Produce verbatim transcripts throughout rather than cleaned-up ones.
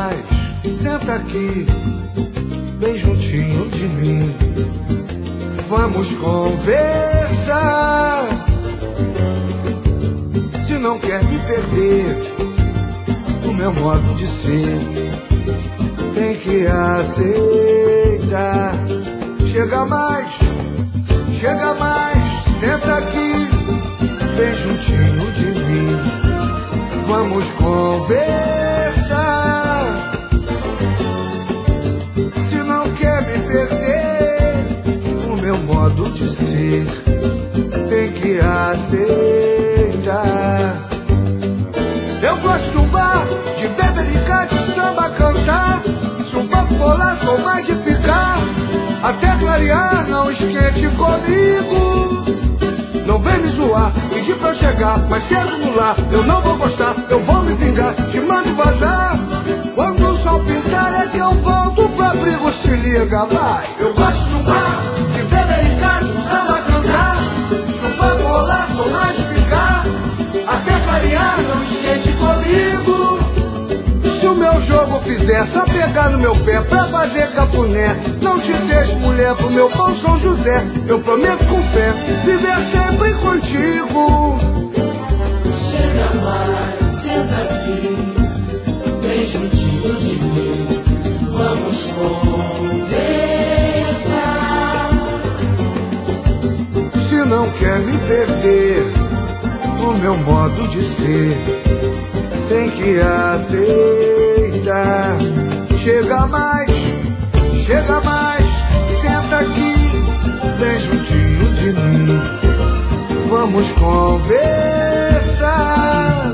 mais, senta aqui, bem juntinho de mim. Vamos conversar. Se não quer me perder, o meu modo de ser, tem que aceitar. Chega mais, chega mais, senta aqui, bem juntinho de mim. Vamos conversar. Se não quer me perder, o meu modo de ser, tem que aceitar. Eu gosto de um bar, de bebericar, de samba cantar. Se o papo rolar, sou mais de ficar até clarear. Não esquente comigo, não vem me zoar, pedir pra eu chegar mais cedo no lar. Eu não vou gostar, eu vou me vingar, te mando vazar. Quando o sol pintar é que eu volto pro abrigo, se liga, vai. Eu gosto de um bar, de bebericar, de samba cantar. Se o papo rolar, sou mais de ficar até clarear. Não esquente comigo. Se o meu jogo fizer só pegar no meu pé pra fazer cafuné, não te deixo, mulher, pro meu bom São José. Eu prometo com fé viver sempre contigo. Chega mais, senta aqui, bem juntinho de mim. Vamos conversar. Se não quer me perder, o meu modo de ser, tem que aceitar. Chega mais, chega mais, senta aqui, bem juntinho de mim. Vamos conversar.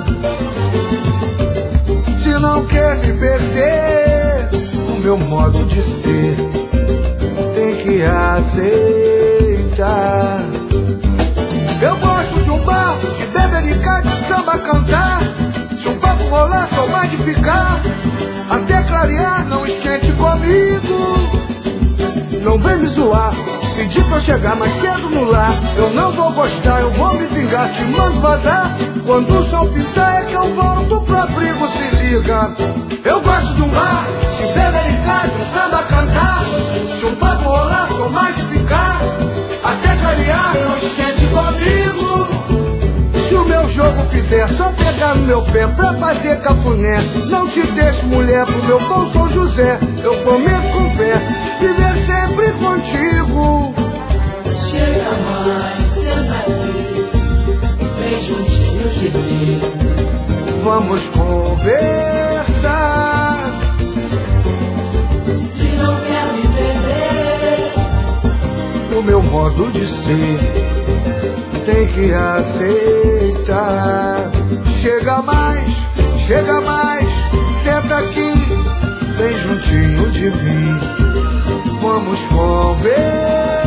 Se não quer me perder, o meu modo de ser, tem que aceitar. Eu gosto de um bar, de bebericar, de samba cantar. Se o papo rolar, sou mais de ficar até clarear. Não esquente comigo, não vem me zoar, pedir pra eu chegar mais cedo no lar. Eu não vou gostar, eu vou me vingar, te mando vazar. Quando o sol pintar é que eu volto pro abrigo, se liga. Eu gosto de um bar, de bebericar, de samba cantar. Se o papo rolar, sou mais de ficar até clarear. Não esquente comigo. Se o meu jogo fizer só pegar no meu pé pra fazer cafuné, não te deixo, mulher, pro meu bom São José. Eu prometo com fé viver sempre contigo. Chega mais, senta aqui, bem juntinho de mim. Vamos conversar. Se não quer me perder, O meu modo de ser, tem que aceitar. Chega mais, chega mais, senta aqui, bem juntinho de mim. Vamos conversar.